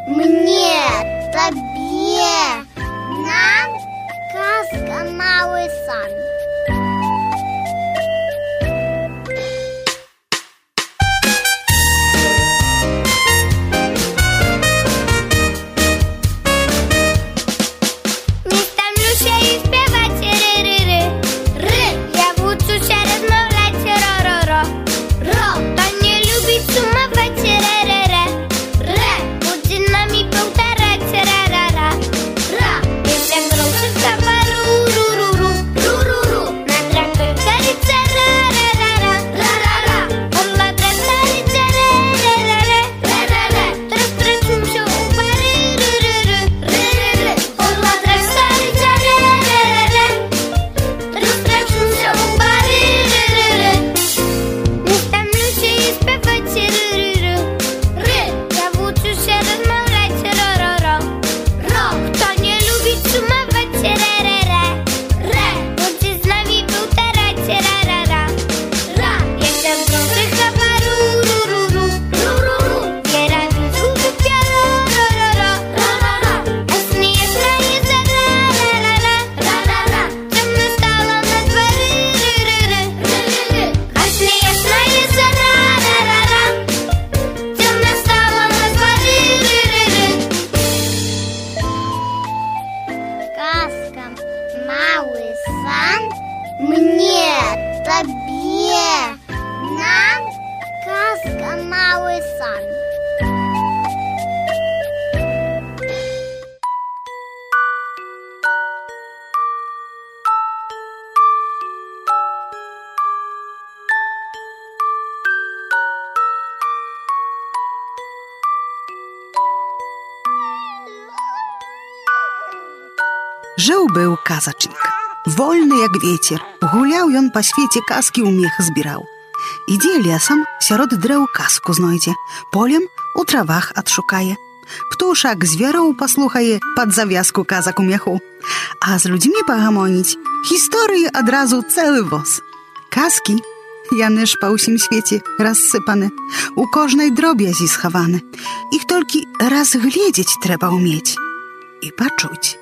Мне, тебе, нам казка «Малый сан». «Малый сан». Мне, тебе, нам казка «Малый сан». Жыў-быў казачнік, вольны як вецер, гуляў ён па свеце, казкі ў мех збіраў. Ідзе лесам, сярод дрэў казку знойдзе, полем у травах адшукае. Птушак звяроў паслухае пад завязку казак у меху. А з людзьмі пагамоніць, гісторыі адразу цэлы воз. Казкі, яны ж па ўсім свеце рассыпаны, у кожнай дробязі схаваны. Іх толькі разгледзець трэба ўмець і пачуць.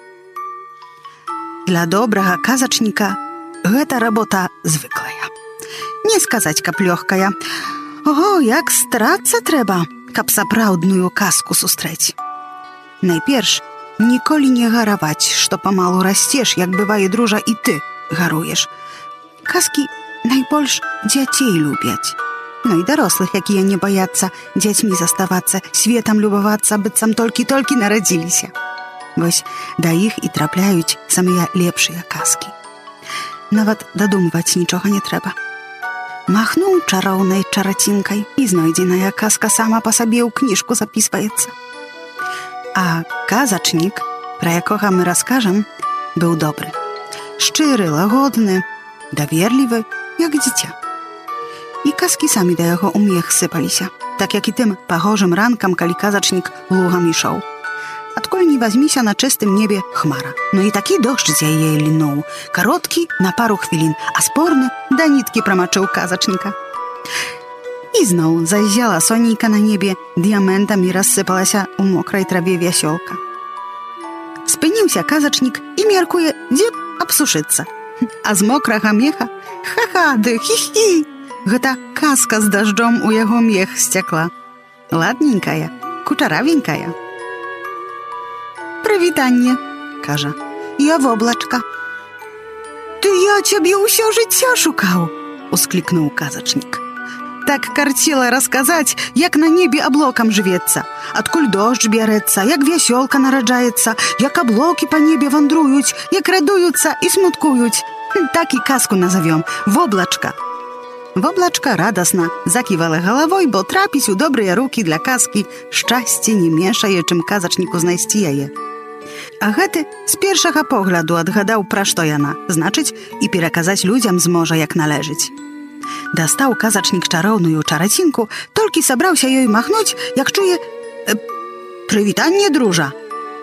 Для добрага казачніка гэта работа звыклая. Не сказаць, каб лёгкая. Ого, як старацца трэба, каб сапраўдную казку сустрэць. Найперш, ніколі не гараваць, што памалу расцеш, як бывае, дружа, і ты гаруеш. Казкі найбольш дзяцей любяць. Ну і дарослых, якія не баяцца дзяцьмі заставацца, светам любавацца, быццам толькі-толькі нарадзіліся. Вось да іх і трапляюць самыя лепшыя казкі. Нават дадумваць нічога не трэба. Махнуў чароўнай чарацінкай, і знойдзеная казка сама па сабе ў кніжку запісваецца. А казачнік, пра якога мы раскажам, быў добры. Шчыры, лагодны, даверлівы, як дзіця. І казкі самі да яго ў мех сыпаліся, так як і тым пагожым ранкам, калі казачнік лугам ішоў. Адкуль не вазьміся на чыстым небе хмара. Ну і такі дождж з яе лінуў, кароткі на пару хвілін, а спорны да ніткі прамачыў казачніка. І зноў заззяла сонейка на небе, дыяментамі рассыпалася ў мокрай траве вясёлка. Спыніўся казачнік і меркуе, дзе абсушыцца. А з мокрага меха ха-ха, ды хі-хі, гэта казка з дажджом у яго мех сцякла. Ладненькая, кучаравенькая. «Прывітанне», кажа, «я воблачка». «Ты я цябе ўсё жыццё шукаў», усклікнуў казачнік. Так карцела расказаць, як на небе аблокам жывецца, адкуль дождж бярэцца, як вясёлка нараджаецца, як аблокі па небе вандруюць, як радуюцца і смуткуюць. Так і казку назовём «Воблачка». Воблачка радасна заківала галавой, бо трапіць у добрыя рукі для казкі шчасце не меншае, чым казачніку знайсці яе. А гэты з першага погляду адгадаў, пра што яна, значыць, і пераказаць людзям зможа, як належыць. Дастаў казачнік чароўную чарацінку, толькі сабраўся ёй махнуць, як чуе «Прывітанне, дружа!»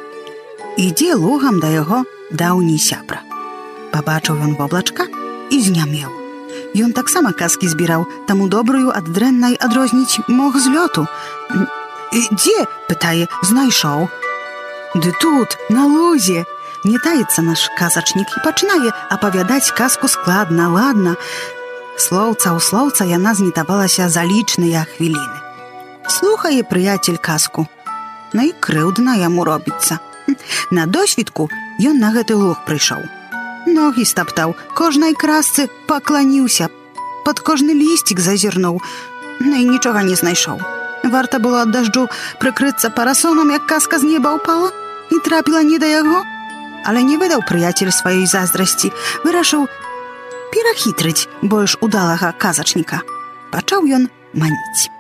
Ідзе лугам да яго даўні сябра. Пабачыў ён воблачка і знямеў. Ён таксама казкі збіраў, таму добрую ад дрэннай адрозніць мог з лёту. Дзе, пытае, знайшоў. Ды тут, на лузе. Не таіцца наш казачнік і пачынае апавядаць казку складна, ладна. Слоўца ў слоўца яна знітавалася за лічныя хвіліны. Слухае прыяцель казку. Ну і крыўдна яму робіцца. На досвідку ён на гэты луг прыйшоў. Ногі стаптаў, кожнай красцы пакланіўся, пад кожны лісцік зазірнуў, ну і нічога не знайшоў. Варта было ад дажджу прыкрыцца парасонам, як казка з неба ўпала і трапіла не да яго. Але не выдаў прыяцель сваёй заздрасці, вырашыў перахітрыць больш удалага казачніка. Пачаў ён маніць.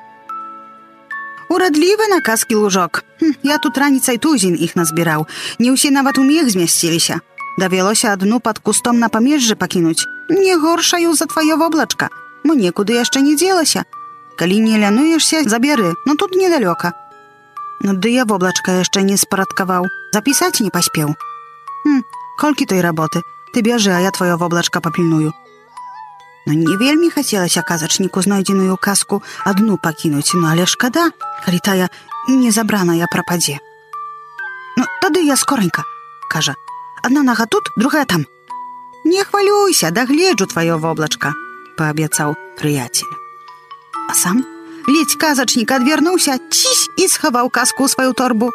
Урадлівы на казкі лужок. Я тут раніцай тузін іх назбіраў. Не ўсе нават у мех змясціліся. Давялося адну пад кустом на памежжы пакінуць. Не горшаю за тваё воблачка. Мне куды яшчэ не дзелася. Калі не лянуешся, забяры, но тут недалёка. Ну, ды я воблачка яшчэ не спарадкаваў. Запісаць не паспеў. Колькі той работы? Ты бяжы, а я тваё воблачка папільную. Но не вельмі хацелася казачніку знойдзеную казку адну пакінуць, ну але шкада, калі тая незабраная прападзе. Ну, тады я скоранька, кажа. Адна нага тут, другая там. Не хвалюйся, дагледжу тваё воблачка, паабяцаў прыяцель. А сам ледзь казачнік адвярнуўся, цись, і схаваў казку ў сваю торбу.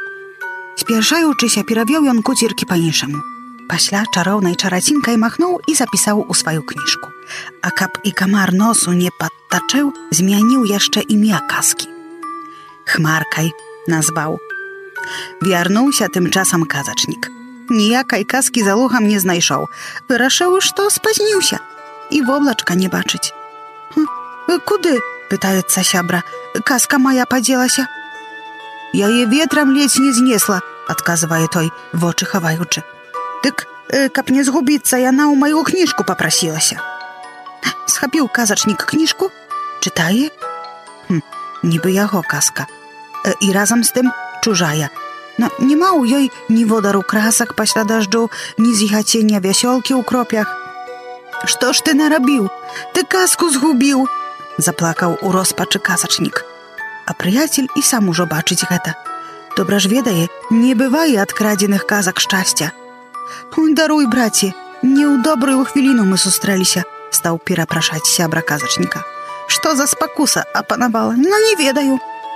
Спяшаючыся, перавёў ён куціркі па-іншаму. Пасля чароўнай чарацінкай махнуў і запісаў у сваю кніжку. А каб і камар носу не падтачыў, змяніў яшчэ імя казкі. Хмаркай назваў. Вярнуўся тым часам казачнік. Ніякай казкі за лугам не знайшоў. Вырашыў, што спазніўся. І воблачка не бачыць. Куды? Пытаецца сябра. Казка моя падзелася. Яе ветрам ледзь не знесла, адказвае той, вочы хаваючы. Дык, каб не згубіцца, яна ў маю кніжку папрасілася. Схапіў казачнік кніжку, чытае. Нібы яго казка. І разам з тым чужая. Но нема ў ёй ні водару красак пасля дажджу, ні зігацення вясёлкі ў кропях. Што ж ты нарабіў? Ты казку згубіў! Заплакаў у роспачы казачнік. А прыяцель і сам ужо бачыць гэта. Добра ж ведае, не бывае ад крадзеных казак шчасця. Даруй, браце, не ў добрую хвіліну мы сустрэліся, стаў перапрашаць сябра казачніка. Што за спакуса апанавала? Ну, не ведаю.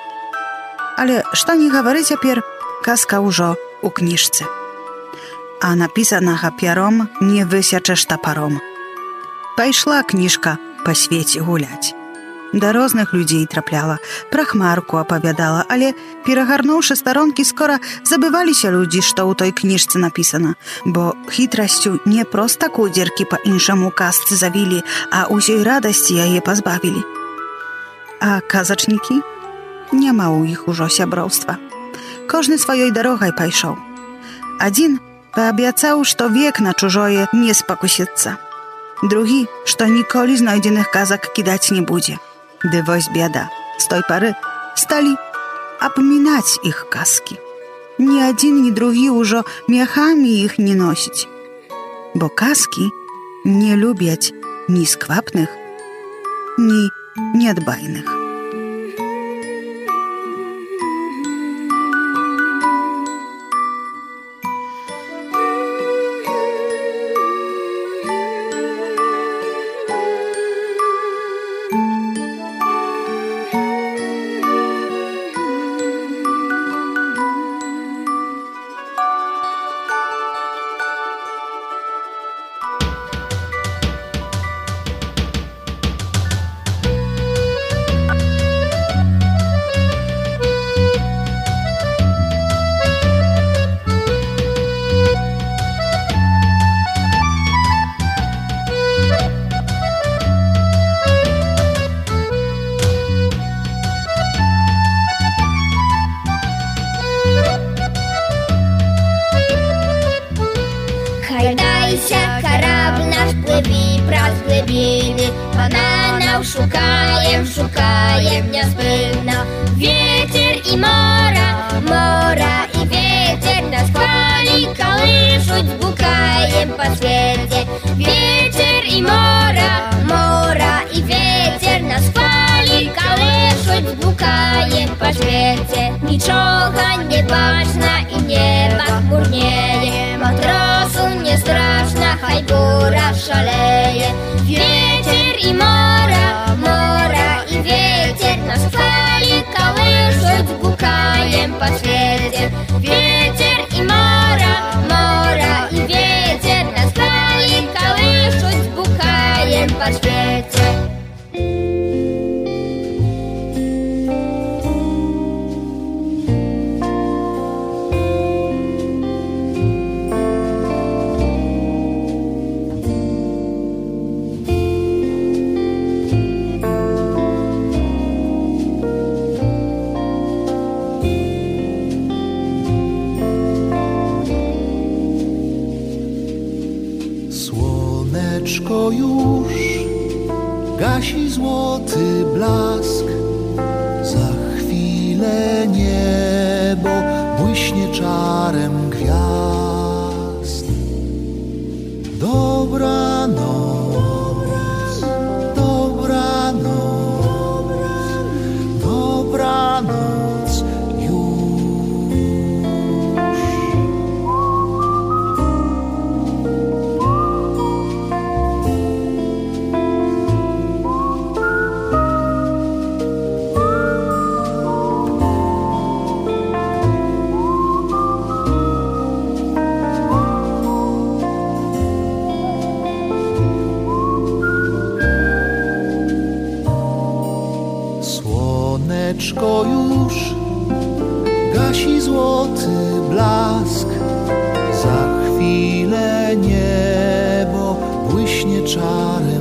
Але што не гавары цяпер, казка ўжо ў кніжцы. А напісанага пяром не высячэш тапаром. Пайшла кніжка па свеце гуляць. Да розных людзей трапляла, пра хмарку апавядала, але, перагарнуўшы старонкі, скора забываліся людзі, што ў той кніжцы напісана, бо хітрасцю не проста кудзеркі па-іншаму казцы завілі, а ўсёй радасці яе пазбавілі. А казачнікі? Няма ў іх ужо сяброўства. Кожны сваёй дарогай пайшоў. Адзін паабяцаў, што век на чужое не спакусіцца. Другі, што ніколі знойдзеных казак кідаць не будзе. Ды вось бяда. З той пары сталі апамінаць іх казкі. Ні адзін, ні другі ўжо мяхамі іх не носіць. Бо казкі не любяць ні сквапных, ні нядбайных. Корабль наш плыві праз глыбіны, бананаў шукаем, шукаем няспынна. Ветер і мора, мора і ветер нас хвалі калышуць, блукаем па свеце. Ветер і мора, мора і ветер нас хвалі калышуць, блукаем па свеце. niczoga nieważna i nieba chmur nie je. Matrosu nie straszna, haj góra szaleje. Wiecier i mora, mora i wiecier nas chwali, kałyszuć bukajem po świecie. Wiecier i mora, mora i wiecier nas chwali, kałyszuć bukajem po świecie. Słoneczko już gasi złoty blask, za chwilę niebo błyśnie czarem gwiazd. Dobranoc, dobranoc, dobranoc już. Słoneczko już gasi złoty blask, za chwilę niebo błyśnie czarem